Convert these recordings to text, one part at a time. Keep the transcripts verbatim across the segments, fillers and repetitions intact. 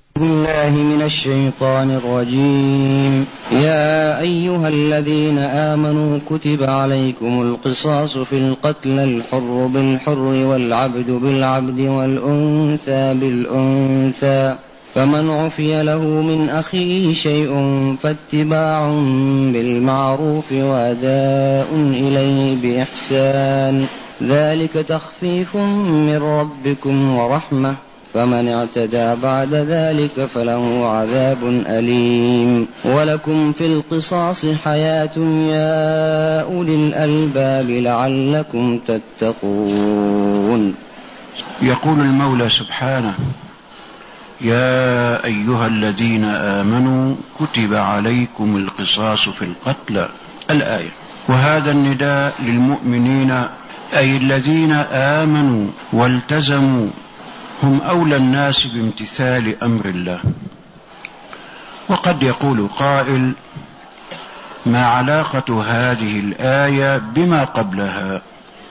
بالله من الشيطان الرجيم. يا أيها الذين آمنوا كتب عليكم القصاص في القتلى، الحر بالحر والعبد بالعبد والأنثى بالأنثى، فمن عفي له من أخيه شيء فاتباع بالمعروف وأداء إليه بإحسان، ذلك تخفيف من ربكم ورحمة، فمن اعتدى بعد ذلك فله عذاب أليم. ولكم في القصاص حياة يا أولي الألباب لعلكم تتقون. يقول المولى سبحانه: يا أيها الذين آمنوا كتب عليكم القصاص في القتلى، الآية. وهذا النداء للمؤمنين، أي الذين آمنوا والتزموا، هم أولى الناس بامتثال أمر الله. وقد يقول قائل: ما علاقة هذه الآية بما قبلها؟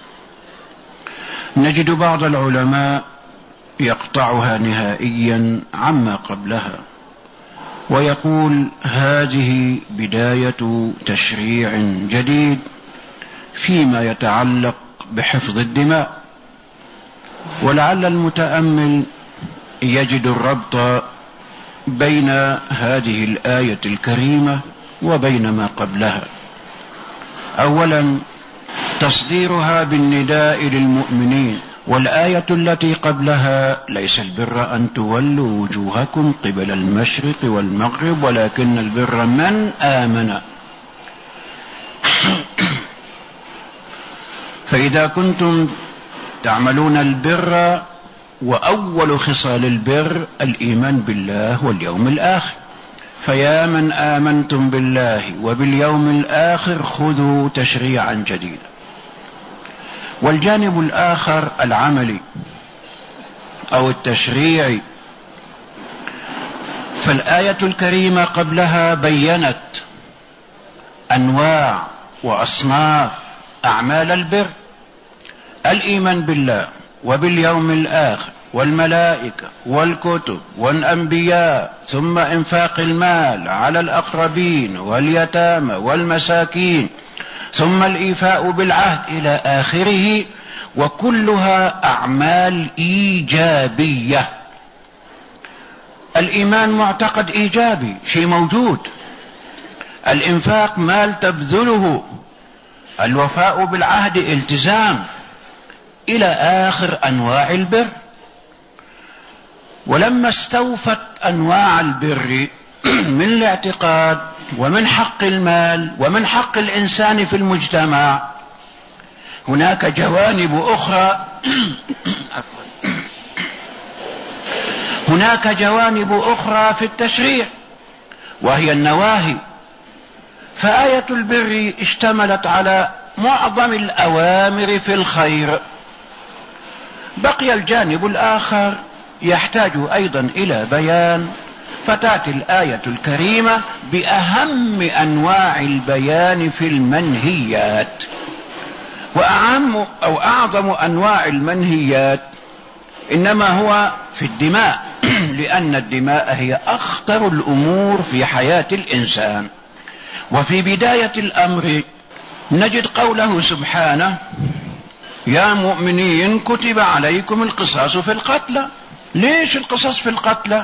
نجد بعض العلماء يقطعها نهائيا عما قبلها ويقول: هذه بداية تشريع جديد فيما يتعلق بحفظ الدماء. ولعل المتأمل يجد الربط بين هذه الآية الكريمة وبين ما قبلها. أولا، تصديرها بالنداء للمؤمنين، والآية التي قبلها: ليس البر أن تولوا وجوهكم قبل المشرق والمغرب ولكن البر من آمن. فإذا كنتم تعملون البر، وأول خصال البر الإيمان بالله واليوم الآخر، فيا من آمنتم بالله وباليوم الآخر خذوا تشريعا جديدا. والجانب الآخر العملي أو التشريعي، فالآية الكريمة قبلها بيّنت أنواع وأصناف أعمال البر: الإيمان بالله وباليوم الآخر والملائكة والكتب والأنبياء، ثم إنفاق المال على الأقربين واليتامى والمساكين، ثم الإيفاء بالعهد إلى آخره، وكلها أعمال إيجابية. الإيمان معتقد إيجابي، شيء موجود. الإنفاق مال تبذله. الوفاء بالعهد التزام، إلى آخر أنواع البر. ولما استوفت أنواع البر من الاعتقاد ومن حق المال ومن حق الإنسان في المجتمع، هناك جوانب أخرى هناك جوانب أخرى في التشريع، وهي النواهي. فآية البر اشتملت على معظم الأوامر في الخير. بقي الجانب الآخر يحتاج أيضا إلى بيان، فتأتي الآية الكريمة بأهم أنواع البيان في المنهيات. وأعم أو أعظم أنواع المنهيات إنما هو في الدماء، لأن الدماء هي أخطر الأمور في حياة الإنسان. وفي بداية الأمر نجد قوله سبحانه: يا مؤمنين كتب عليكم القصاص في القتلى. ليش القصاص في القتلى؟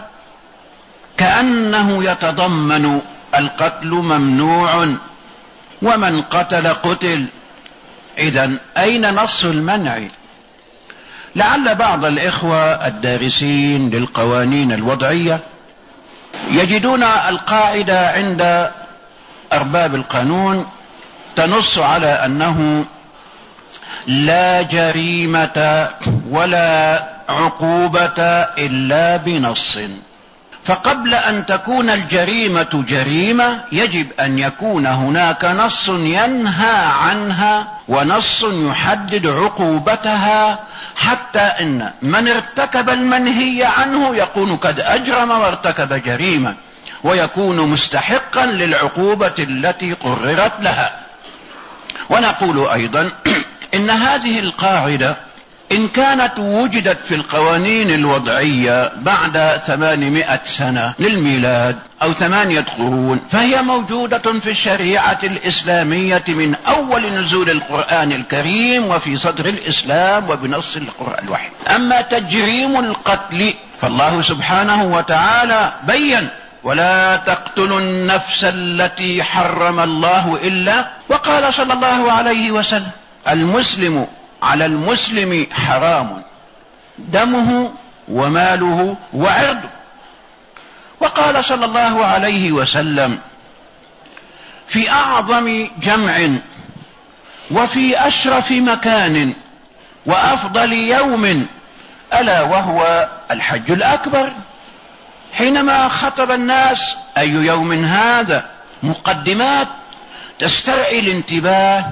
كأنه يتضمن القتل ممنوع، ومن قتل قتل. إذن أين نص المنع؟ لعل بعض الإخوة الدارسين للقوانين الوضعية يجدون القاعدة عند أرباب القانون تنص على أنه لا جريمة ولا عقوبة إلا بنص. فقبل أن تكون الجريمة جريمة يجب أن يكون هناك نص ينهى عنها ونص يحدد عقوبتها، حتى إن من ارتكب المنهي عنه يكون قد أجرم وارتكب جريمة، ويكون مستحقا للعقوبة التي قررت لها. ونقول أيضا إن هذه القاعدة إن كانت وجدت في القوانين الوضعية بعد ثمانمائة سنة للميلاد أو ثمانية قرون، فهي موجودة في الشريعة الإسلامية من أول نزول القرآن الكريم وفي صدر الإسلام وبنص القرآن الوحي. أما تجريم القتل فالله سبحانه وتعالى بين: ولا تقتلوا النفس التي حرم الله إلا، وقال صلى الله عليه وسلم: المسلم على المسلم حرام دمه وماله وعرضه. وقال صلى الله عليه وسلم: في أعظم جمع وفي أشرف مكان وأفضل يوم ألا وهو الحج الأكبر. حينما خطب الناس: أي يوم هذا؟ مقدمات تسترعي الانتباه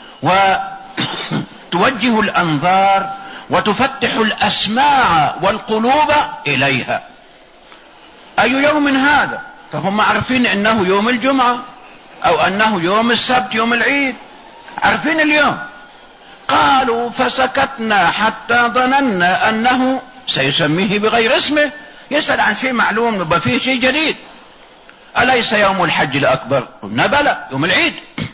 وتوجه الأنظار وتفتح الأسماع والقلوب إليها. أي يوم هذا؟ فهم عارفين أنه يوم الجمعة أو أنه يوم السبت يوم العيد، عارفين اليوم. قالوا: فسكتنا حتى ظننا أنه سيسميه بغير اسمه، يسأل عن شيء معلوم يبقى فيه شيء جديد. أليس يوم الحج الأكبر؟ قلنا: بلى، يوم العيد.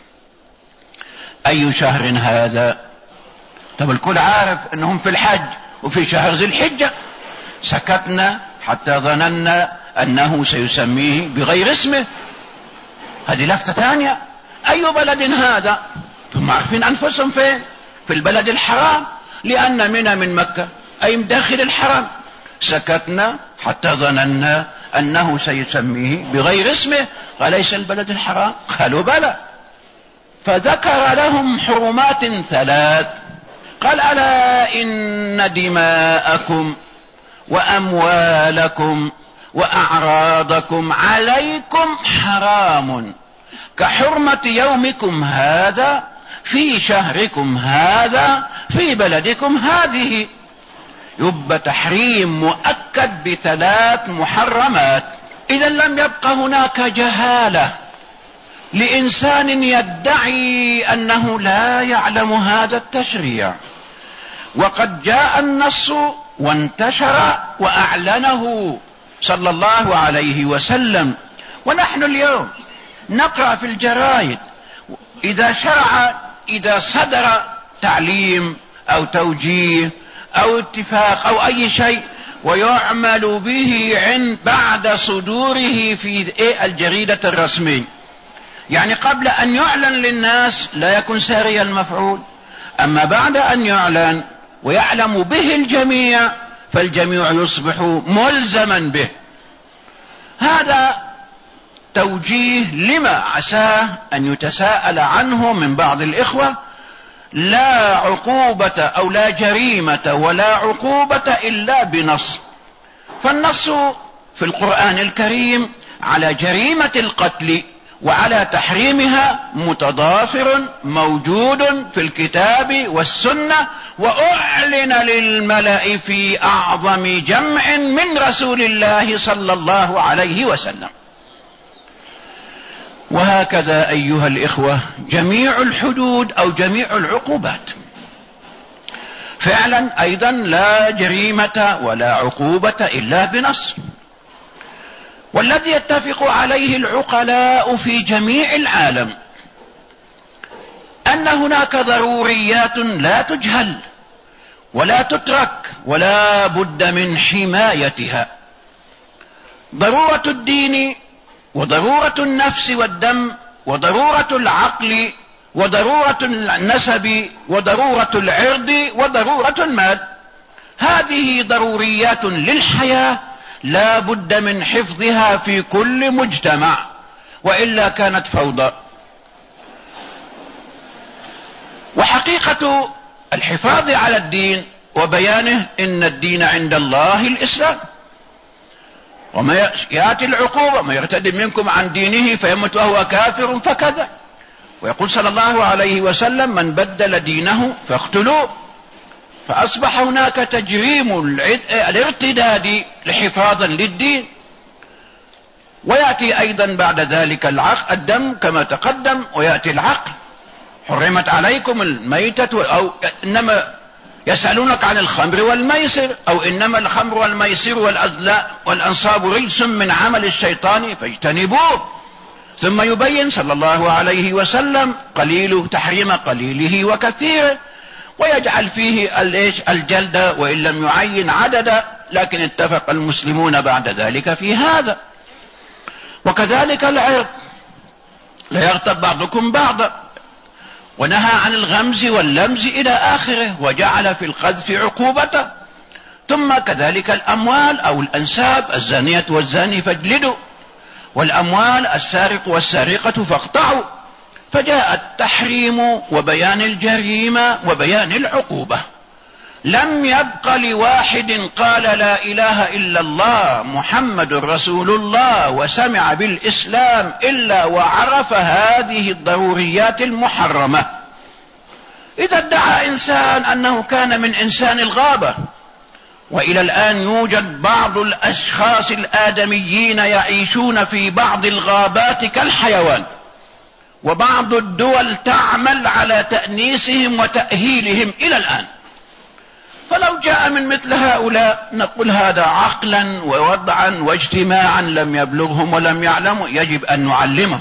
أي شهر هذا؟ طب الكل عارف أنهم في الحج وفي شهر ذي الحجة. سكتنا حتى ظننا أنه سيسميه بغير اسمه. هذه لفتة ثانية. أي بلد هذا؟ ثم عارفين أنفسهم فين؟ في البلد الحرام، لأن منى من مكة أي داخل الحرام. سكتنا حتى ظننا أنه سيسميه بغير اسمه. قال: ليس البلد الحرام؟ قالوا: بلى. فذكر لهم حرمات ثلاث. قال: ألا إن دماءكم وأموالكم وأعراضكم عليكم حرام كحرمة يومكم هذا في شهركم هذا في بلدكم هذه. يبقى تحريم مؤكد بثلاث محرمات. إذا لم يبق هناك جهالة لإنسان يدعي أنه لا يعلم هذا التشريع، وقد جاء النص وانتشر وأعلنه صلى الله عليه وسلم. ونحن اليوم نقرأ في الجرائد إذا شرع إذا صدر تعليم أو توجيه أو اتفاق أو أي شيء ويعمل به عند بعد صدوره في الجريدة الرسمية، يعني قبل أن يعلن للناس لا يكون ساري المفعول، أما بعد أن يعلن ويعلم به الجميع فالجميع يصبح ملزما به. هذا توجيه لما عساه أن يتساءل عنه من بعض الإخوة. لا عقوبة أو لا جريمة ولا عقوبة إلا بنص. فالنص في القرآن الكريم على جريمة القتل وعلى تحريمها متضافر موجود في الكتاب والسنة، وأعلن للملأ في أعظم جمع من رسول الله صلى الله عليه وسلم. وهكذا أيها الإخوة جميع الحدود أو جميع العقوبات. فعلا أيضا لا جريمة ولا عقوبة إلا بنص. والذي يتفق عليه العقلاء في جميع العالم أن هناك ضروريات لا تجهل ولا تترك ولا بد من حمايتها. ضرورة الدين وضرورة النفس والدم وضرورة العقل وضرورة النسب وضرورة العرض وضرورة المال. هذه ضروريات للحياة لا بد من حفظها في كل مجتمع، وإلا كانت فوضى. وحقيقة الحفاظ على الدين وبيانه إن الدين عند الله الإسلام. وما يأتي العقوبة: ما يرتد منكم عن دينه فيمت وهو كافر فكذا. ويقول صلى الله عليه وسلم: من بدل دينه فاقتلوه. فأصبح هناك تجريم الارتداد حفاظا للدين. ويأتي أيضا بعد ذلك العقل الدم كما تقدم، ويأتي العقل: حرمت عليكم الميتة، أو إنما يسألونك عن الخمر والميسر، أو إنما الخمر والميسر والأزلاء والأنصاب رجس من عمل الشيطان فاجتنبوه. ثم يبين صلى الله عليه وسلم قليل تحريم قليله وكثيره، ويجعل فيه الجلد وإن لم يعين عددا، لكن اتفق المسلمون بعد ذلك في هذا. وكذلك العرض، لا يغتب بعضكم بعضا، ونهى عن الغمز واللمز إلى آخره، وجعل في القذف عقوبته. ثم كذلك الأموال أو الأنساب، الزانية والزاني فاجلدوا، والأموال السارق والسارقة فاقطعوا. فجاء التحريم وبيان الجريمة وبيان العقوبة. لم يبق لواحد قال لا إله إلا الله محمد رسول الله وسمع بالإسلام إلا وعرف هذه الضروريات المحرمة. إذا ادعى إنسان أنه كان من إنسان الغابة، وإلى الآن يوجد بعض الأشخاص الآدميين يعيشون في بعض الغابات كالحيوان، وبعض الدول تعمل على تأنيسهم وتأهيلهم إلى الآن، فلو جاء من مثل هؤلاء نقول هذا عقلا ووضعا واجتماعا لم يبلغهم ولم يعلموا، يجب أن نعلمهم.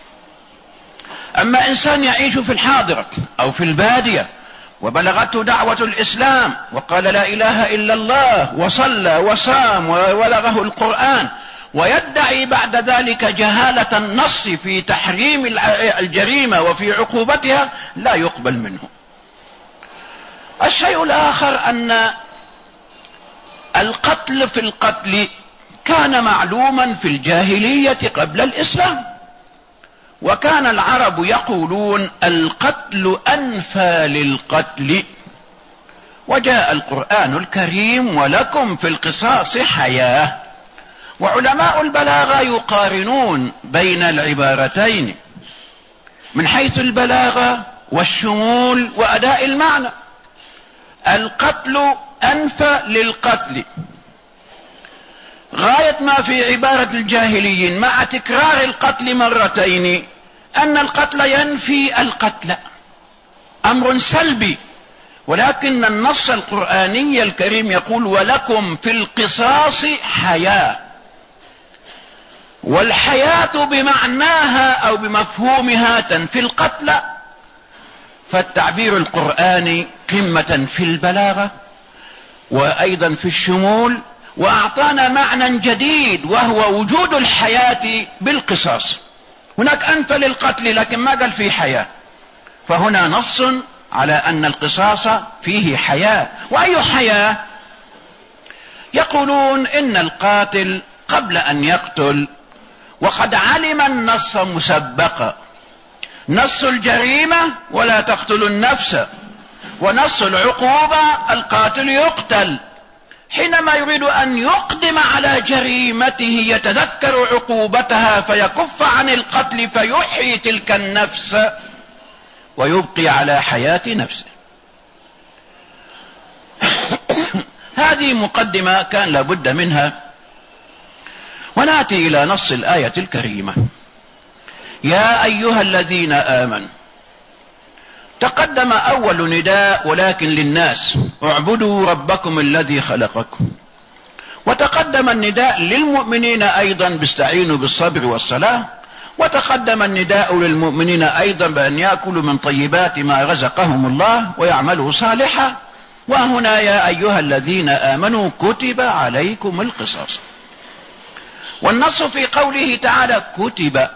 أما إنسان يعيش في الحاضرة أو في البادية وبلغته دعوة الإسلام وقال لا إله إلا الله وصلى وصام وبلغه القرآن، ويدعي بعد ذلك جهالة النص في تحريم الجريمة وفي عقوبتها، لا يقبل منه. الشيء الآخر أن القتل في القتل كان معلوما في الجاهلية قبل الإسلام، وكان العرب يقولون القتل أنفى للقتل، وجاء القرآن الكريم ولكم في القصاص حياة. وعلماء البلاغة يقارنون بين العبارتين من حيث البلاغة والشمول وأداء المعنى. القتل أنفى للقتل، غاية ما في عبارة الجاهليين مع تكرار القتل مرتين أن القتل ينفي القتل، أمر سلبي، ولكن النص القرآني الكريم يقول ولكم في القصاص حياة، والحياة بمعناها أو بمفهومها تنفي القتل. فالتعبير القرآني قمة في البلاغة وأيضا في الشمول، وأعطانا معنى جديد وهو وجود الحياة بالقصاص. هناك أنفى للقتل لكن ما قال فيه حياة، فهنا نص على أن القصاص فيه حياة. وأي حياة؟ يقولون إن القاتل قبل أن يقتل وقد علم النص مسبقا، نص الجريمة ولا تقتلوا النفس، ونص العقوبة القاتل يقتل، حينما يريد أن يقدم على جريمته يتذكر عقوبتها فيكف عن القتل فيحيي تلك النفس ويبقي على حياة نفسه. هذه مقدمة كان لابد منها، ونأتي إلى نص الآية الكريمة. يا أيها الذين آمنوا، تقدم أول نداء ولكن للناس، اعبدوا ربكم الذي خلقكم، وتقدم النداء للمؤمنين أيضا باستعينوا بالصبر والصلاة، وتقدم النداء للمؤمنين أيضا بأن يأكلوا من طيبات ما رزقهم الله ويعملوا صالحا. وهنا يا أيها الذين آمنوا كتب عليكم القصاص. والنص في قوله تعالى كتب،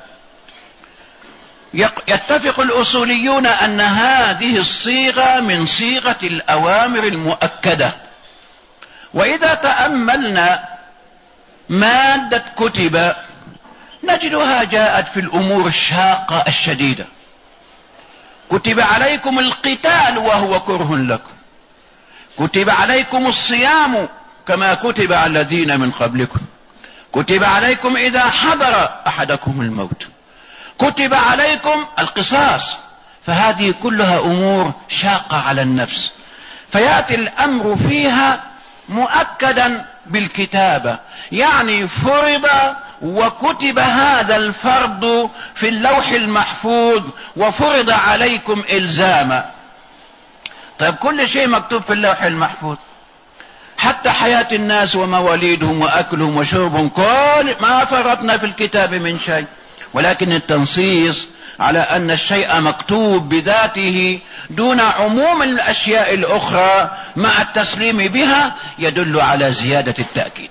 يتفق الأصوليون أن هذه الصيغة من صيغة الأوامر المؤكدة. وإذا تأملنا مادة كتب نجدها جاءت في الأمور الشاقة الشديدة. كتب عليكم القتال وهو كره لكم، كتب عليكم الصيام كما كتب على الذين من قبلكم، كتب عليكم إذا حضر أحدكم الموت، كتب عليكم القصاص. فهذه كلها أمور شاقة على النفس، فيأتي الأمر فيها مؤكدا بالكتابة، يعني فرض وكتب هذا الفرض في اللوح المحفوظ وفرض عليكم إلزاما. طيب كل شيء مكتوب في اللوح المحفوظ، حتى حياة الناس ومواليدهم وأكلهم وشربهم، كل ما فرطنا في الكتاب من شيء. ولكن التنصيص على أن الشيء مكتوب بذاته دون عموم الأشياء الأخرى مع التسليم بها يدل على زيادة التأكيد.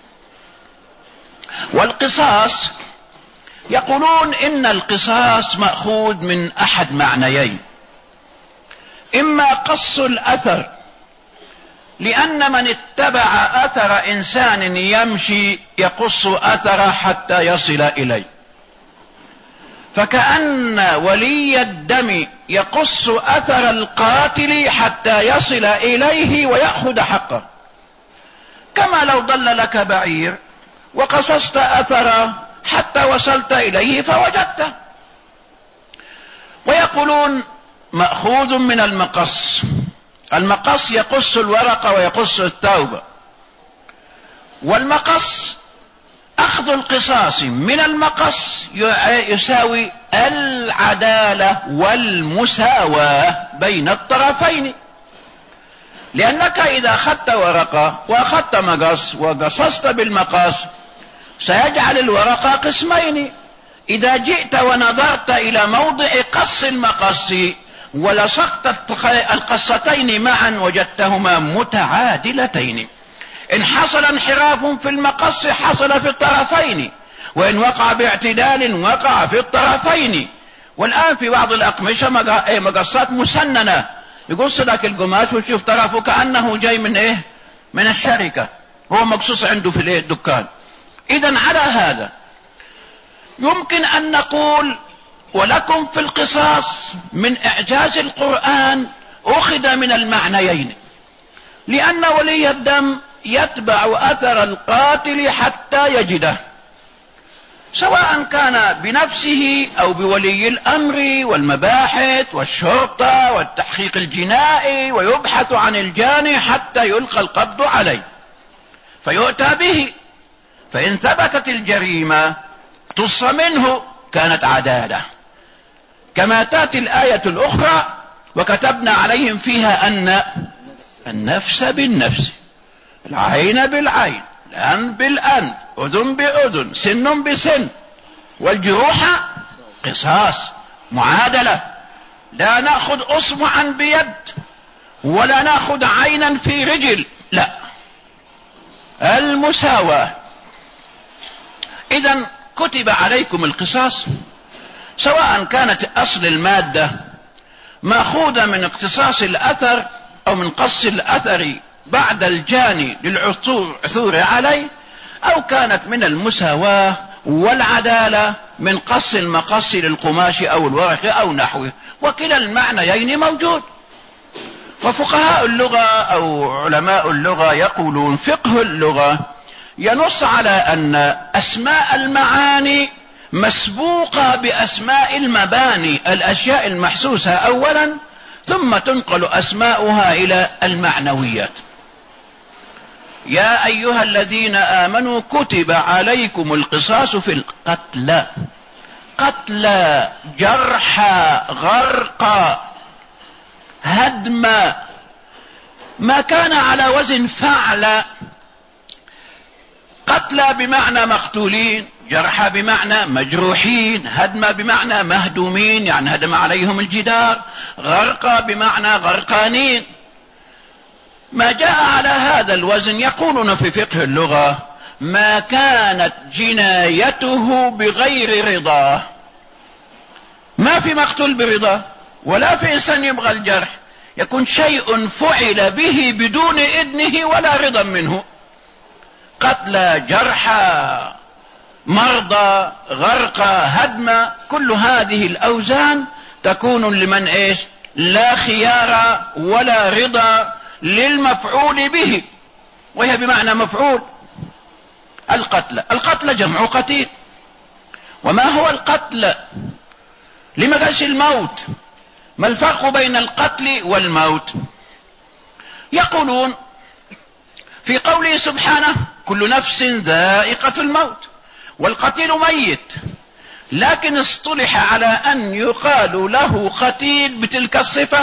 والقصاص يقولون إن القصاص مأخوذ من أحد معنيين: إما قص الأثر، لأن من اتبع أثر إنسان يمشي يقص أثره حتى يصل إليه، فكأن ولي الدم يقص أثر القاتل حتى يصل إليه ويأخذ حقه، كما لو ضل لك بعير وقصصت أثره حتى وصلت إليه فوجدته. ويقولون مأخوذ من المقص، المقص يقص الورقة ويقص الثوب، والمقص أخذ القصاص من المقص يساوي العدالة والمساواة بين الطرفين، لأنك إذا أخذت ورقة وأخذت مقص وقصصت بالمقص سيجعل الورقة قسمين. إذا جئت ونظرت إلى موضع قص المقص ولصقت القصتين معا وجدتهما متعادلتين. إن حصل انحراف في المقص حصل في الطرفين، وإن وقع باعتدال وقع في الطرفين. والآن في بعض الأقمشة مقصات مسننة، يقص لك القماش وتشوف طرفه كأنه جاي من إيه؟ من الشركة، هو مقصوص عنده في الإيه؟ الدكان. إذن على هذا يمكن أن نقول ولكم في القصاص من إعجاز القرآن أخذ من المعنيين، لأن ولي الدم يتبع أثر القاتل حتى يجده، سواء كان بنفسه أو بولي الأمر والمباحث والشرطة والتحقيق الجنائي، ويبحث عن الجاني حتى يلقى القبض عليه فيؤتى به، فإن ثبتت الجريمة تص منه كانت عدالة، كما تأتي الآية الأخرى: وكتبنا عليهم فيها أن النفس بالنفس، العين بالعين، الأنف بالأنف، أذن بأذن، سن بسن، والجروح قصاص، معادلة. لا نأخذ أصبعا بيد ولا نأخذ عينا في رجل، لا، المساواة. إذن كتب عليكم القصاص، سواء كانت أصل المادة مأخوذة من اقتصاص الأثر أو من قص الأثر بعد الجاني للعثور عليه، أو كانت من المساواة والعدالة من قص المقص للقماش أو الورق أو نحوه، وكلا المعنيين موجود. وفقهاء اللغة أو علماء اللغة يقولون فقه اللغة ينص على أن أسماء المعاني مسبوقة بأسماء المباني، الأشياء المحسوسة أولا ثم تنقل أسماؤها إلى المعنويات. يا أيها الذين آمنوا كتب عليكم القصاص في القتلى، قتلى، جرحى، غرقى، هدما، ما كان على وزن فعل. قتلى بمعنى مقتولين، جرحى بمعنى مجروحين، هدم بمعنى مهدومين يعني هدم عليهم الجدار، غرقى بمعنى غرقانين. ما جاء على هذا الوزن يقولون في فقه اللغة ما كانت جنايته بغير رضاه، ما في مقتول برضاه ولا في إنسان يبغى الجرح، يكون شيء فعل به بدون إذنه ولا رضا منه. قتلى، جرحى، مرضى، غرقى، هدم، كل هذه الأوزان تكون لمن إيش؟ لا خيار ولا رضا للمفعول به، وهي بمعنى مفعول. القتل، القتل جمع قتيل. وما هو القتل؟ لما قالش الموت؟ ما الفرق بين القتل والموت؟ يقولون في قوله سبحانه كل نفس ذائقة الموت، والقتيل ميت، لكن اصطلح على أن يقال له قتيل بتلك الصفة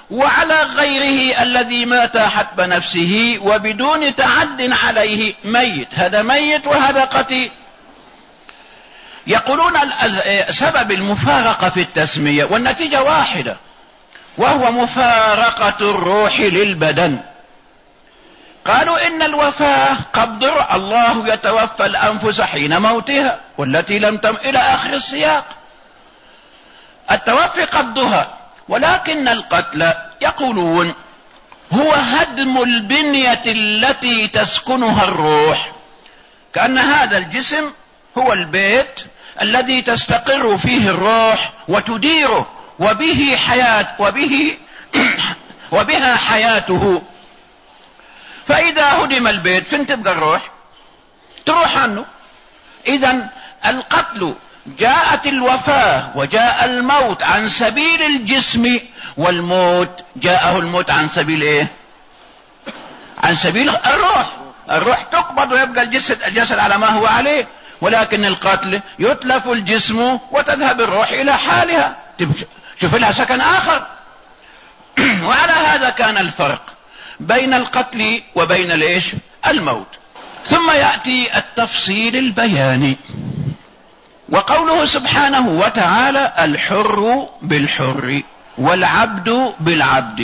وعلى غيره الذي مات حتى نفسه وبدون تعد عليه ميت، هذا ميت وهذا قتيل. يقولون سبب المفارقة في التسمية والنتيجة واحدة، وهو مفارقة الروح للبدن. قالوا إن الوفاة قبض الله يتوفى الأنفس حين موتها والتي لم تم إلى آخر السياق. التوفي قبضها، ولكن القتل يقولون هو هدم البنية التي تسكنها الروح، كأن هذا الجسم هو البيت الذي تستقر فيه الروح وتديره وبه حياة وبه وبها حياته. فإذا هدم البيت فين تبقى الروح؟ تروح عنه. إذن القتل جاءت الوفاة وجاء الموت عن سبيل الجسم، والموت جاءه الموت عن سبيل ايه؟ عن سبيل الروح. الروح تقبض ويبقى الجسد الجسد على ما هو عليه، ولكن القتل يتلف الجسم وتذهب الروح الى حالها، شوف لها سكن اخر. وعلى هذا كان الفرق بين القتل وبين الايش؟ الموت. ثم يأتي التفصيل البياني، وقوله سبحانه وتعالى الحر بالحر والعبد بالعبد.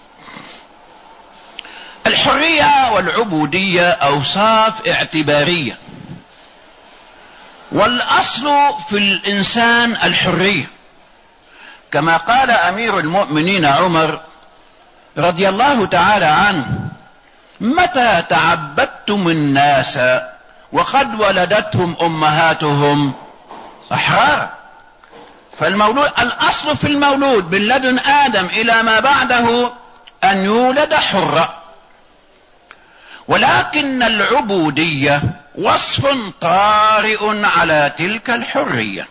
الحرية والعبودية أوصاف اعتبارية، والأصل في الإنسان الحرية، كما قال أمير المؤمنين عمر رضي الله تعالى عنه: متى تعبدتم الناس وقد ولدتهم أمهاتهم أحرارا. فالمولود الأصل في المولود من لدن آدم إلى ما بعده أن يولد حرا، ولكن العبودية وصف طارئ على تلك الحرية.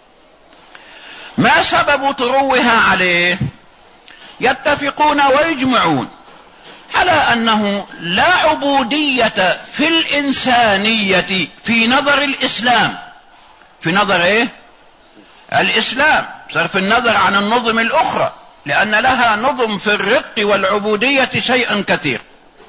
ما سبب طروها عليه؟ يتفقون ويجمعون على أنه لا عبودية في الإنسانية في نظر الإسلام، في نظر إيه؟ الإسلام، صرف النظر عن النظم الأخرى، لأن لها نظم في الرق والعبودية شيء كثير.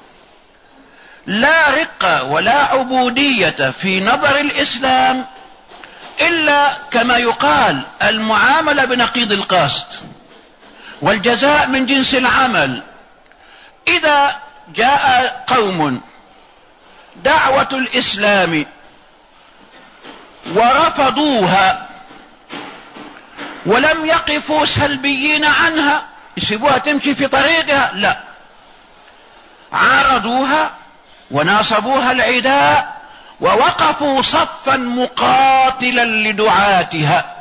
لا رق ولا عبودية في نظر الإسلام إلا كما يقال المعاملة بنقيض القصد، والجزاء من جنس العمل. إذا جاء قوم دعوة الإسلام ورفضوها ولم يقفوا سلبيين عنها، يسيبوها تمشي في طريقها، لا، عارضوها وناصبوها العداء ووقفوا صفا مقاتلا لدعاتها،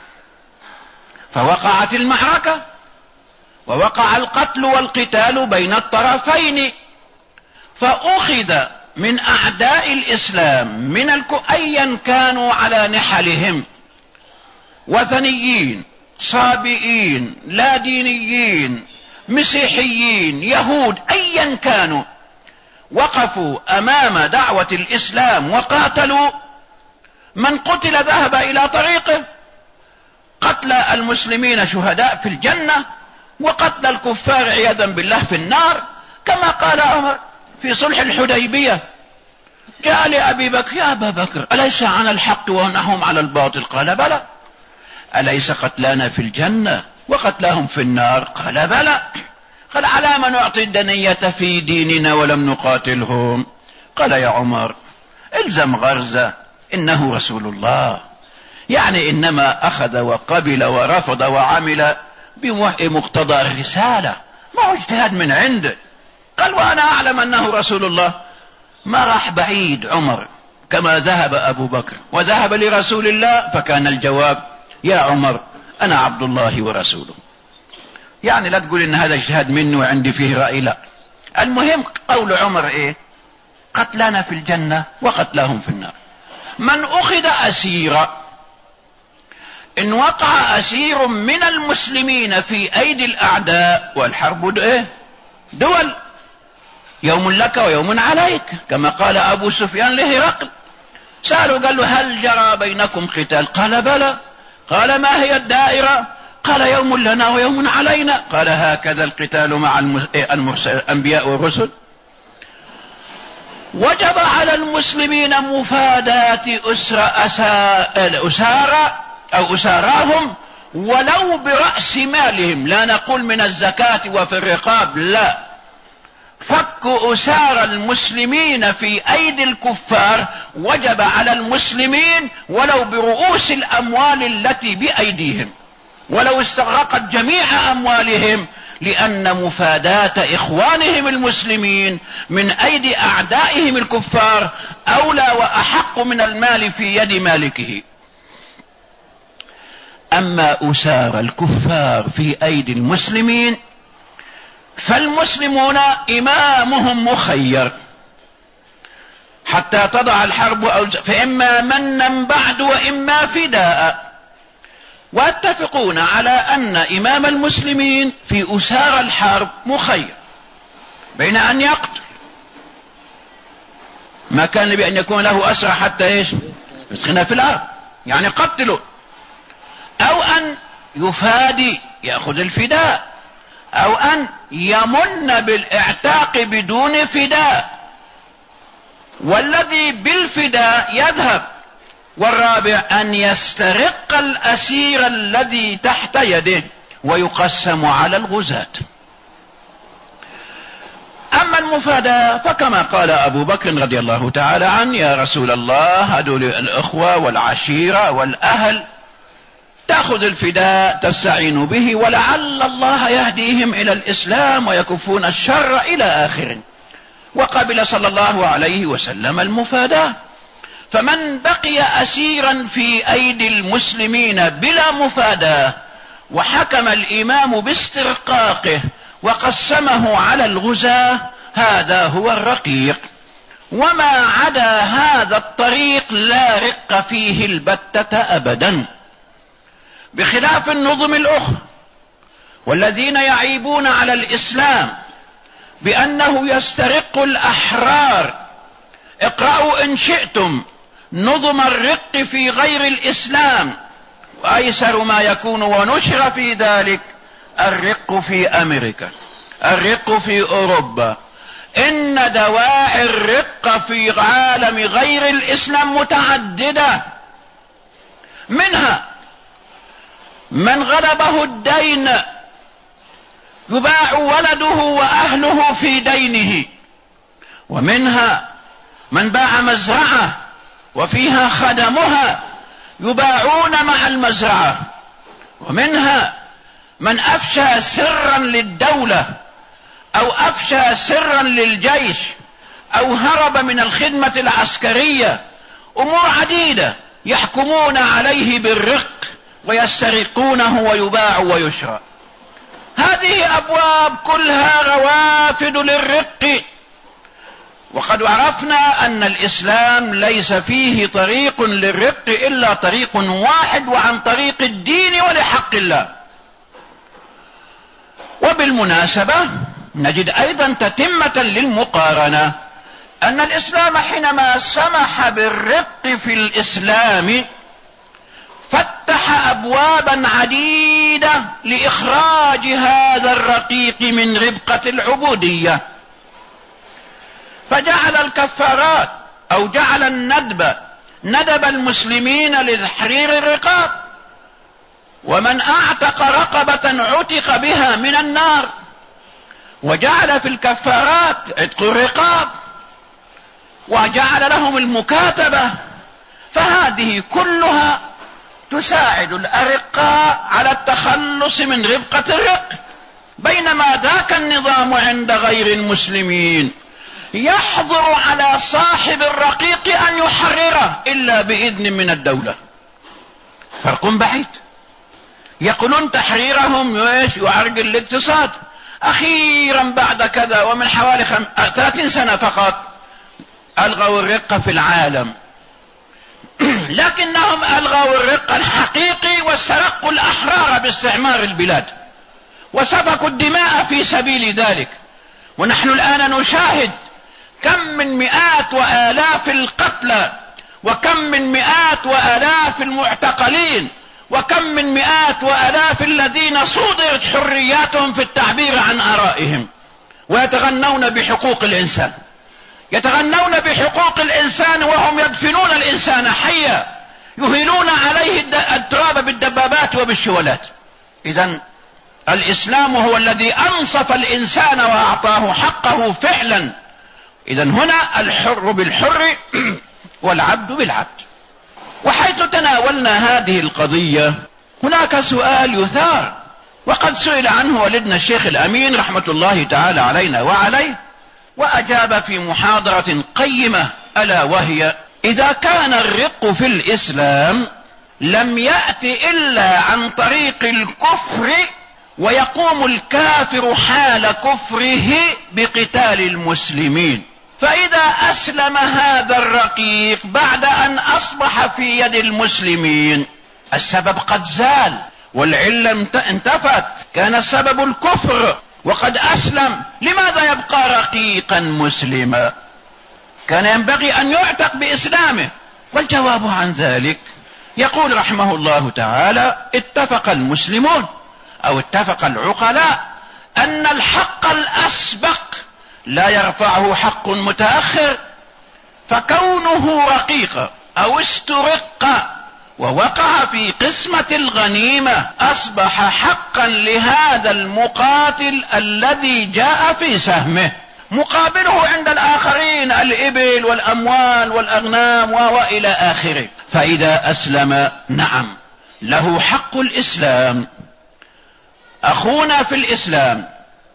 فوقعت المعركة ووقع القتل والقتال بين الطرفين. فأخذ من أعداء الإسلام من الك... أيا كانوا على نحلهم، وثنيين، صابئين، لا دينيين، مسيحيين، يهود، أيا كانوا، وقفوا أمام دعوة الإسلام وقاتلوا. من قتل ذهب إلى طريقه. قتل المسلمين شهداء في الجنة، وقتل الكفار عياذا بالله في النار، كما قال عمر في صلح الحديبية، جاء لأبي بكر: يا أبا بكر، أليس عن الحق ونحن على الباطل؟ قال: بلى. أليس قتلانا في الجنة وقتلاهم في النار؟ قال: بلى. قال: على ما نعطي الدنية في ديننا ولم نقاتلهم؟ قال: يا عمر، الزم غرزة، إنه رسول الله، يعني إنما أخذ وقبل ورفض وعمل بمقتضى الرسالة، ما هو اجتهاد من عنده. قال: وأنا أعلم أنه رسول الله. ما راح بعيد عمر، كما ذهب أبو بكر وذهب لرسول الله، فكان الجواب: يا عمر، أنا عبد الله ورسوله. يعني لا تقول إن هذا اجتهاد مني وعندي فيه رأي، لا. المهم قول عمر إيه؟ قتلانا في الجنة وقتلاهم في النار. من أخذ أسيرا، إن وقع أسير من المسلمين في أيدي الأعداء، والحرب إيه؟ دول، يوم لك ويوم عليك، كما قال أبو سفيان لهرقل. سألوا قال له: هل جرى بينكم قتال؟ قال: بلى. قال: ما هي الدائرة؟ قال يوم لنا ويوم علينا. قال هكذا القتال مع الأنبياء والرسل. وجب على المسلمين مفاداة أسر أسارى أو أساراهم ولو برأس مالهم، لا نقول من الزكاة وفي الرقاب، لا، فك أسار المسلمين في أيدي الكفار وجب على المسلمين ولو برؤوس الأموال التي بأيديهم، ولو استغرقت جميع أموالهم، لأن مفاداة إخوانهم المسلمين من أيدي أعدائهم الكفار أولى وأحق من المال في يد مالكه. أما أسار الكفار في أيدي المسلمين فالمسلمون إمامهم مخير حتى تضع الحرب أو فإما منا بعد وإما فداء، واتفقون على أن إمام المسلمين في أسار الحرب مخير بين أن يقتل، ما كان بأن يكون له أسرى حتى إيش يسخن في الأرض يعني قتلوا، أو أن يفادي يأخذ الفداء، أو أن يمن بالاعتاق بدون فداء، والذي بالفداء يذهب، والرابع أن يسترق الأسير الذي تحت يده ويقسم على الغزاة. أما المفاداة فكما قال أبو بكر رضي الله تعالى عنه: يا رسول الله هدول الأخوة والعشيرة والأهل، تأخذ الفداء تستعين به ولعل الله يهديهم إلى الإسلام ويكفون الشر إلى آخره. وقبل صلى الله عليه وسلم المفاداة. فمن بقي أسيرا في أيدي المسلمين بلا مفاداة وحكم الإمام باسترقاقه وقسمه على الغزاة، هذا هو الرقيق، وما عدا هذا الطريق لا رق فيه البتة أبدا، بخلاف النظم الأخرى والذين يعيبون على الإسلام بأنه يسترق الأحرار. اقرأوا إن شئتم نظم الرق في غير الإسلام، وأيسر ما يكون ونشر في ذلك الرق في أمريكا، الرق في أوروبا. إن دواعي الرق في عالم غير الإسلام متعددة، منها من غلبه الدين يباع ولده وأهله في دينه، ومنها من باع مزرعة وفيها خدمها يباعون مع المزرعة، ومنها من أفشى سرا للدولة أو أفشى سرا للجيش أو هرب من الخدمة العسكرية. أمور عديدة يحكمون عليه بالرق ويسترقونه ويباع ويشرى. هذه أبواب كلها روافد للرق، وقد عرفنا أن الإسلام ليس فيه طريق للرق إلا طريق واحد، وعن طريق الدين ولحق الله. وبالمناسبة نجد أيضا تتمة للمقارنة أن الإسلام حينما سمح بالرق في الإسلام فتح أبوابا عديدة لإخراج هذا الرقيق من ربقة العبودية، فجعل الكفارات أو جعل الندب ندب المسلمين لتحرير الرقاب، ومن أعتق رقبة عتق بها من النار، وجعل في الكفارات عتق الرقاب، وجعل لهم المكاتبة. فهذه كلها تساعد الأرقاء على التخلص من ربقة الرق، بينما ذاك النظام عند غير المسلمين يحظر على صاحب الرقيق أن يحرره إلا بإذن من الدولة. فرق بعيد. يقولون تحريرهم يعرقل الاقتصاد. أخيرا بعد كذا ومن حوالي ثلاثين سنة فقط ألغوا الرق في العالم، لكنهم ألغوا الرق الحقيقي واسترقوا الأحرار باستعمار البلاد وسفكوا الدماء في سبيل ذلك. ونحن الآن نشاهد كم من مئات وآلاف القتلى، وكم من مئات وآلاف المعتقلين، وكم من مئات وآلاف الذين صودرت حرياتهم في التعبير عن آرائهم، ويتغنون بحقوق الإنسان، يتغنون بحقوق الإنسان وهم يدفنون الإنسان حيا، يهيلون عليه التراب بالدبابات وبالشولات. إذن الإسلام هو الذي أنصف الإنسان وأعطاه حقه فعلا. إذن هنا الحر بالحر والعبد بالعبد. وحيث تناولنا هذه القضية هناك سؤال يثار، وقد سئل عنه والدنا الشيخ الأمين رحمة الله تعالى علينا وعليه، وأجاب في محاضرة قيمة، ألا وهي: إذا كان الرق في الإسلام لم يأت إلا عن طريق الكفر، ويقوم الكافر حال كفره بقتال المسلمين، فإذا أسلم هذا الرقيق بعد أن أصبح في يد المسلمين السبب قد زال والعلة انتفت، كان السبب الكفر وقد أسلم، لماذا يبقى رقيقا مسلما؟ كان ينبغي أن يعتق بإسلامه. والجواب عن ذلك يقول رحمه الله تعالى: اتفق المسلمون أو اتفق العقلاء أن الحق الأسبق لا يرفعه حق متأخر، فكونه رقيق أو استرق ووقع في قسمة الغنيمة أصبح حقا لهذا المقاتل الذي جاء في سهمه، مقابله عند الآخرين الإبل والأموال والأغنام وإلى آخره. فإذا أسلم نعم له حق الإسلام. أخونا في الإسلام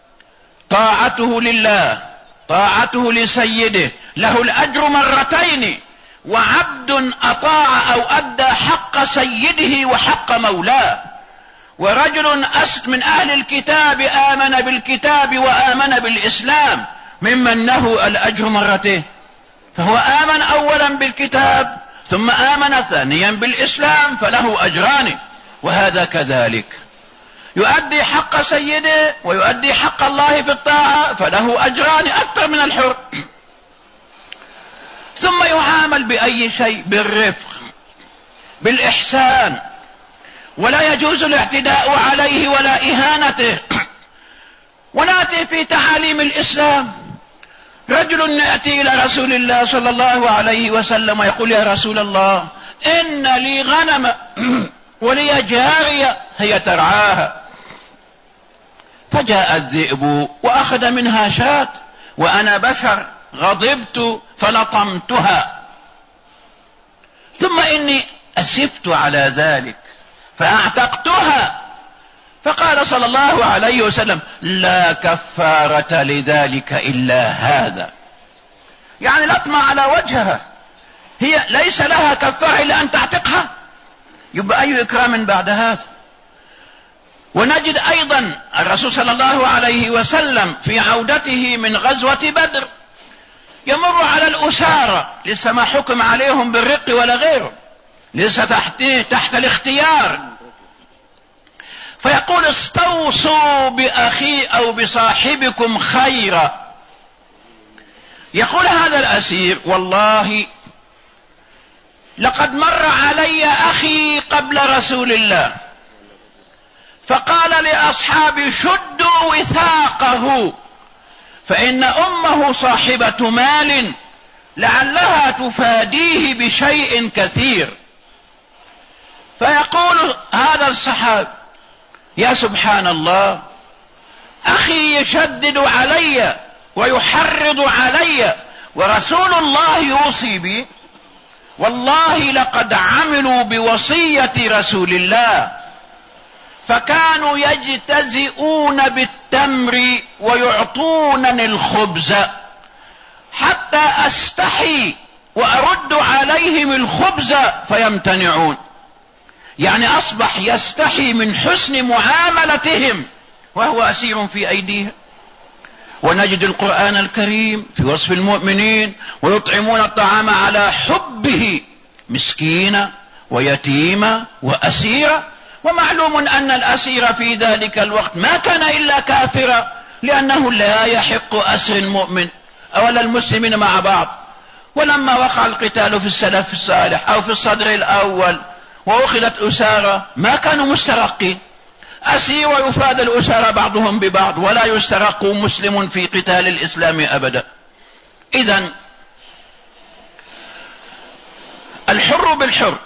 طاعته لله، طاعته لسيده، له الأجر مرتين، وعبد أطاع أو أدى حق سيده وحق مولاه. ورجل أسد من أهل الكتاب آمن بالكتاب وآمن بالإسلام ممن له الأجر مرتين، فهو آمن أولا بالكتاب ثم آمن ثانيا بالإسلام فله أجران. وهذا كذلك يؤدي حق سيده ويؤدي حق الله في الطاعة فله أجران أكثر من الحر. ثم يعامل بأي شيء، بالرفق بالإحسان، ولا يجوز الاعتداء عليه ولا إهانته. ونأتي في تعاليم الإسلام، رجل يأتي إلى رسول الله صلى الله عليه وسلم ويقول: يا رسول الله، إن لي غنم ولي جارية هي ترعاها، فجاء الذئب وأخذ منها شاة وأنا بشر غضبت فلطمتها، ثم إني أسفت على ذلك فأعتقتها. فقال صلى الله عليه وسلم: لا كفارة لذلك إلا هذا. يعني لطمة على وجهها، هي ليس لها كفارة إلا أن تعتقها، يبقى أي إكرام بعد هذا؟ ونجد أيضا الرسول صلى الله عليه وسلم في عودته من غزوة بدر يمر على الأسارة، لسه ما حكم عليهم بالرق ولا غيره، لسه تحت, تحت الاختيار، فيقول: استوصوا بأخي أو بصاحبكم خيرا. يقول هذا الأسير: والله لقد مر علي أخي قبل رسول الله فقال لأصحابي: شدوا وثاقه فإن أمه صاحبة مال لعلها تفاديه بشيء كثير. فيقول هذا الصحابي: يا سبحان الله، أخي يشدد علي ويحرض علي ورسول الله يوصي بي، والله لقد عملوا بوصية رسول الله فكانوا يجتزئون بالتمر ويعطونني الخبز حتى أستحي وأرد عليهم الخبز فيمتنعون. يعني أصبح يستحي من حسن معاملتهم وهو أسير في أيديهم. ونجد القرآن الكريم في وصف المؤمنين: ويطعمون الطعام على حبه مسكينا ويتيما وأسيرا. ومعلوم أن الأسير في ذلك الوقت ما كان إلا كافرا، لأنه لا يحق أسر المؤمن أولا المسلمين مع بعض. ولما وقع القتال في السلف الصالح أو في الصدر الأول وأخذت أسارى ما كانوا مسترقين، أسير ويفاد الأسارى بعضهم ببعض، ولا يسترق مسلم في قتال الإسلام أبدا. إذن الحر بالحر،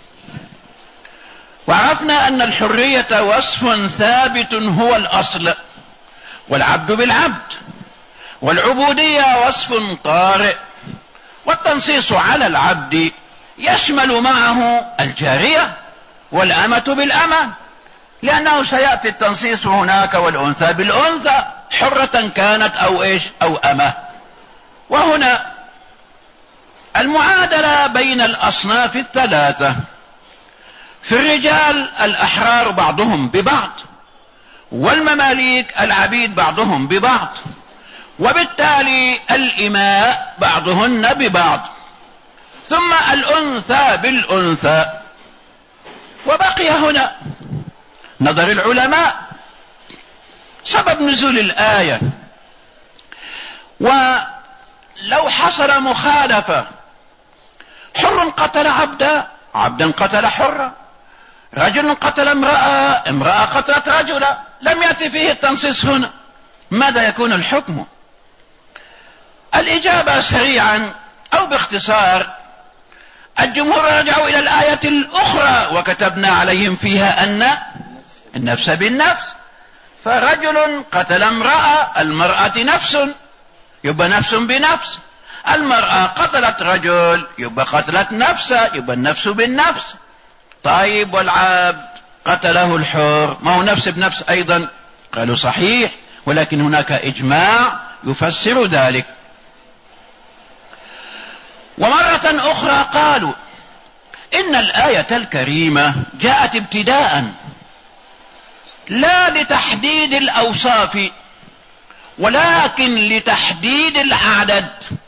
وعرفنا أن الحرية وصف ثابت هو الأصل، والعبد بالعبد، والعبودية وصف طارئ، والتنصيص على العبد يشمل معه الجارية والأمة بالأمة، لأنه سيأتي التنصيص هناك والأنثى بالأنثى حرة كانت أو إيش أو أمة. وهنا المعادلة بين الأصناف الثلاثة، في الرجال الأحرار بعضهم ببعض، والمماليك العبيد بعضهم ببعض، وبالتالي الإماء بعضهن ببعض، ثم الأنثى بالأنثى. وبقي هنا نظر العلماء سبب نزول الآية، ولو حصل مخالفة، حر قتل عبدا، عبدا قتل حرا، رجل قتل امرأة، امرأة قتلت رجلا، لم يأتي فيه التنصيص هنا، ماذا يكون الحكم؟ الإجابة سريعا أو باختصار، الجمهور رجعوا إلى الآية الأخرى وكتبنا عليهم فيها أن النفس بالنفس، فرجل قتل امرأة، المرأة نفس، يبقى نفس بنفس، المرأة قتلت رجل، يبقى قتلت نفسه، يبقى النفس بالنفس. طيب والعبد قتله الحر، ما هو نفس بنفس أيضا؟ قالوا صحيح، ولكن هناك إجماع يفسر ذلك. ومرة أخرى قالوا إن الآية الكريمة جاءت ابتداء لا لتحديد الأوصاف، ولكن لتحديد العدد.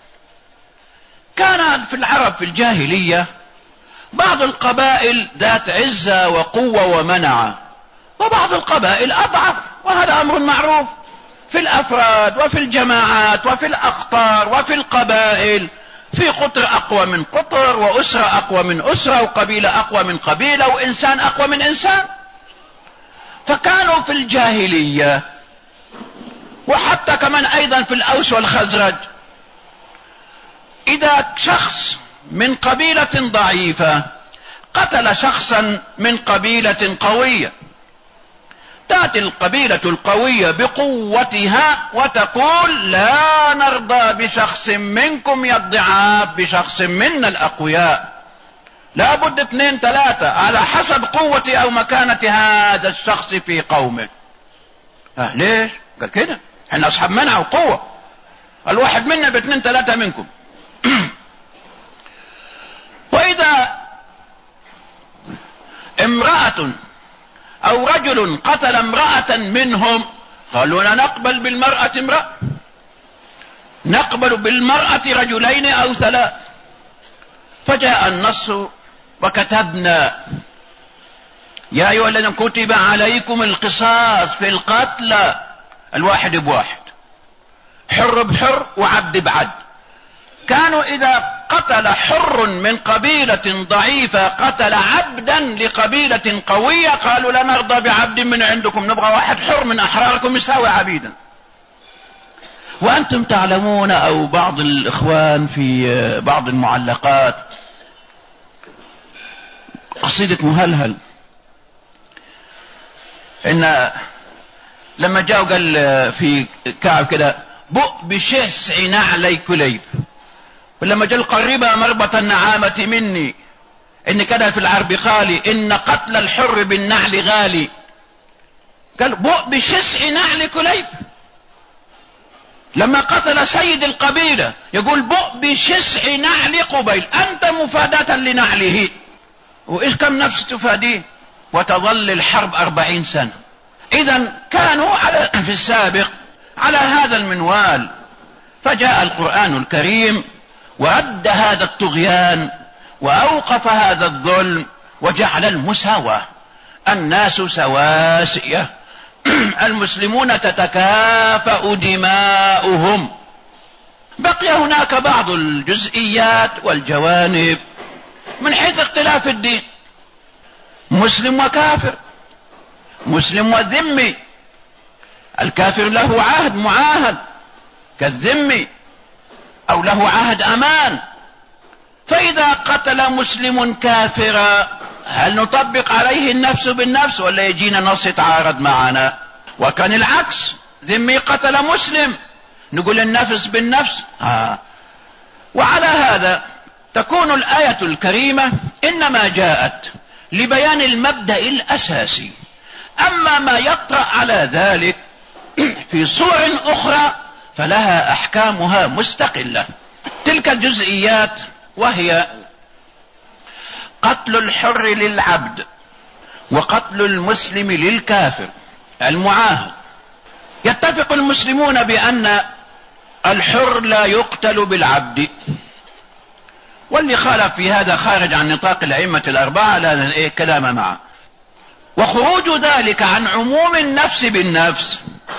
كان في العرب في الجاهلية بعض القبائل ذات عزة وقوة ومنعة، وبعض القبائل أضعف، وهذا أمر معروف في الأفراد وفي الجماعات وفي الأقطار وفي القبائل، في قطر أقوى من قطر، وأسرة أقوى من أسرة، وقبيلة أقوى من قبيلة، وإنسان أقوى من إنسان. فكانوا في الجاهلية، وحتى كمان أيضا في الأوس والخزرج، إذا شخص من قبيلة ضعيفة قتل شخصا من قبيلة قوية، تأتي القبيلة القوية بقوتها وتقول لا نرضى بشخص منكم يضعاف بشخص منا الأقوياء، لا بد اثنين ثلاثة على حسب قوة أو مكانة هذا الشخص في قومه. اه ليش؟ قال كده احنا أصحاب منع وقوة، الواحد منا باثنين ثلاثة منكم. وإذا امرأة أو رجل قتل امرأة منهم، قالوا لا نقبل بالمرأة امرأة، نقبل بالمرأة رجلين أو ثلاث. فجاء النص وكتبنا يا أيها الذين كتب عليكم القصاص في القتلى، الواحد بواحد، حر بحر وعبد بعبد. كانوا إذا قتل حر من قبيلة ضعيفة قتل عبدا لقبيلة قوية، قالوا لا نرضى بعبد من عندكم، نبغى واحد حر من أحراركم يساوي عبيدا. وأنتم تعلمون، أو بعض الإخوان في بعض المعلقات، قصيدة مهلهل، إن لما جاءوا قال في كعب كده بؤ بشسع نعلي كليب، ولما جاء قربها مربط النعامة مني، إن كده في العرب قالي إن قتل الحر بالنعل غالي، قال بؤ بشسع نعل كليب. لما قتل سيد القبيلة يقول بؤ بشسع نعل قبيل، أنت مفاداة لنعله، وإيش كم نفس تفاديه؟ وتظل الحرب أربعين سنة. إذن كانوا على في السابق على هذا المنوال، فجاء القرآن الكريم ورد هذا الطغيان وأوقف هذا الظلم وجعل المساواة، الناس سواسية، المسلمون تتكافأ دماؤهم. بقي هناك بعض الجزئيات والجوانب من حيث اختلاف الدين. مسلم وكافر، مسلم وذمي. الكافر له عهد معاهد كالذمي او له عهد امان، فاذا قتل مسلم كافرا هل نطبق عليه النفس بالنفس ولا يجينا نص يتعارض معنا؟ وكان العكس، ذمي قتل مسلم نقول النفس بالنفس. ها. وعلى هذا تكون الآية الكريمة إنما جاءت لبيان المبدأ الأساسي، أما ما يطرأ على ذلك في صور أخرى فلها أحكامها مستقلة. تلك الجزئيات وهي قتل الحر للعبد وقتل المسلم للكافر المعاهد. يتفق المسلمون بأن الحر لا يقتل بالعبد، واللي خالف في هذا خارج عن نطاق الأئمة الأربعة لا إيه كلام معه. وخروج ذلك عن عموم النفس بالنفس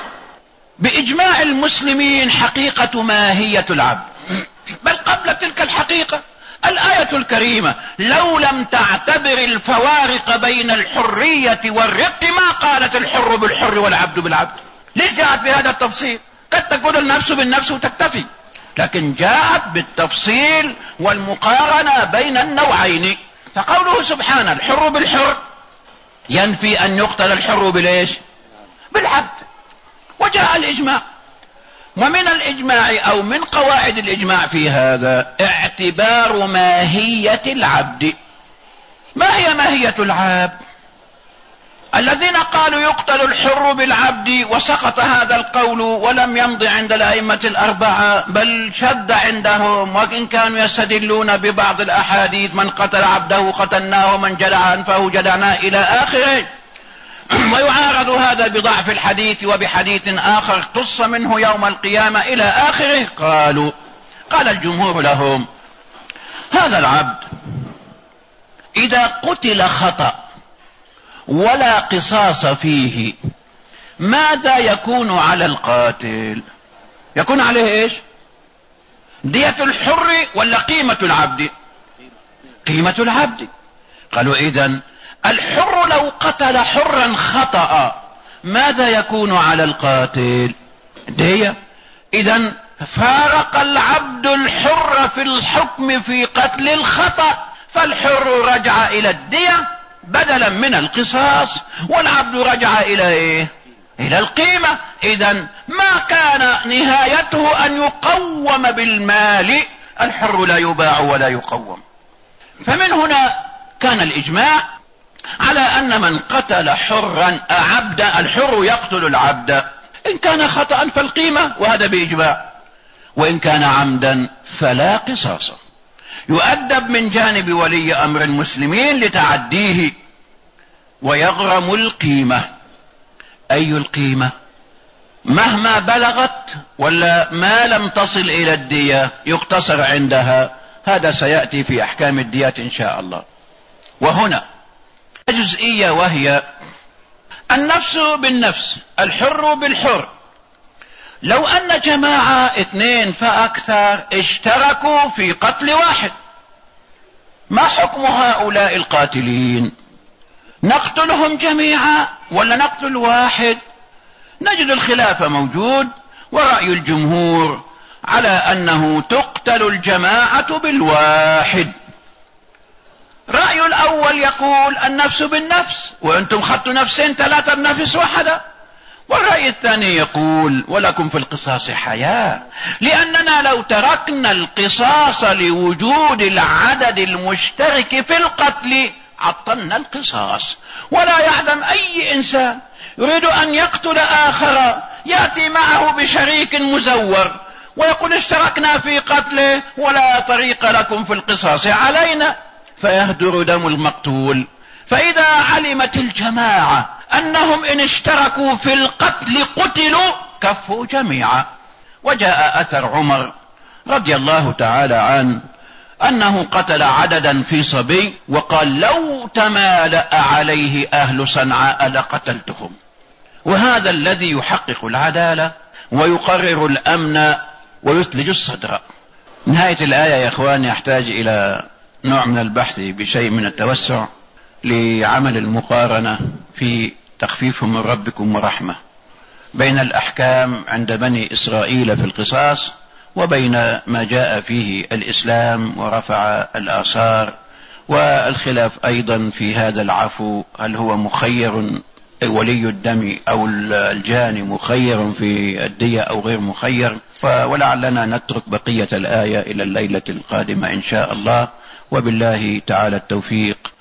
بإجماع المسلمين حقيقة ماهية العبد. بل قبل تلك الحقيقة الآية الكريمة لو لم تعتبر الفوارق بين الحرية والرق ما قالت الحر بالحر والعبد بالعبد. ليش جاءت بهذا التفصيل؟ قد تقول النفس بالنفس وتكتفي، لكن جاءت بالتفصيل والمقارنة بين النوعين. فقوله سبحانه الحر بالحر ينفي أن يقتل الحر بالإيش؟ بالعبد. وجاء الإجماع، ومن الإجماع أو من قواعد الإجماع في هذا اعتبار ماهية العبد. ما هي ماهية العبد؟ الذين قالوا يقتل الحر بالعبد وسقط هذا القول ولم يمضي عند الأئمة الأربعة بل شد عندهم، وإن كانوا يستدلون ببعض الأحاديث من قتل عبده قتلناه ومن جلع أنفه جلعناه إلى آخره، ويعارض هذا بضعف الحديث وبحديث آخر اقتص منه يوم القيامة إلى آخره. قالوا قال الجمهور لهم هذا العبد إذا قتل خطأ ولا قصاص فيه ماذا يكون على القاتل؟ يكون عليه ايش؟ دية الحر ولا قيمة العبد؟ قيمة العبد. قالوا اذن الحر لو قتل حرا خطأ ماذا يكون على القاتل؟ دية. اذن فارق العبد الحر في الحكم في قتل الخطأ، فالحر رجع الى الدية بدلا من القصاص، والعبد رجع الى ايه؟ الى القيمة. اذن ما كان نهايته ان يقوم بالمال، الحر لا يباع ولا يقوم. فمن هنا كان الاجماع على ان من قتل حرا عبدا الحر يقتل العبد، ان كان خطأ فالقيمة وهذا باجماع، وان كان عمدا فلا قصاص. يؤدب من جانب ولي امر المسلمين لتعديه، ويغرم القيمة. اي القيمة؟ مهما بلغت ولا ما لم تصل الى الدية يقتصر عندها. هذا سيأتي في احكام الديات ان شاء الله. وهنا جزئية وهي النفس بالنفس، الحر بالحر. لو ان جماعة اثنين فاكثر اشتركوا في قتل واحد، ما حكم هؤلاء القاتلين؟ نقتلهم جميعا ولا نقتل واحد؟ نجد الخلاف موجود، ورأي الجمهور على انه تقتل الجماعة بالواحد. رأي الاول يقول النفس بالنفس، وانتم خدتوا نفسين ثلاثة بنفس واحدة. والرأي الثاني يقول ولكم في القصاص حياة، لأننا لو تركنا القصاص لوجود العدد المشترك في القتل عطلنا القصاص. ولا يعلم أي إنسان يريد أن يقتل آخر يأتي معه بشريك مزور ويقول اشتركنا في قتله ولا طريق لكم في القصاص علينا، فيهدر دم المقتول. فإذا علمت الجماعة أنهم إن اشتركوا في القتل قتلوا كفوا جميعا. وجاء أثر عمر رضي الله تعالى عنه أنه قتل عددا في صبي وقال لو تمالأ عليه أهل صنعاء لقتلتهم. وهذا الذي يحقق العدالة ويقرر الأمن ويثلج الصدر. نهاية الآية يا إخواني يحتاج إلى نوع من البحث بشيء من التوسع، لعمل المقارنة في تخفيف من ربكم ورحمة بين الأحكام عند بني إسرائيل في القصاص وبين ما جاء فيه الإسلام ورفع الآثار، والخلاف أيضا في هذا العفو، هل هو مخير ولي الدم أو الجاني مخير في الدية أو غير مخير. ولعلنا نترك بقية الآية إلى الليلة القادمة إن شاء الله، وبالله تعالى التوفيق.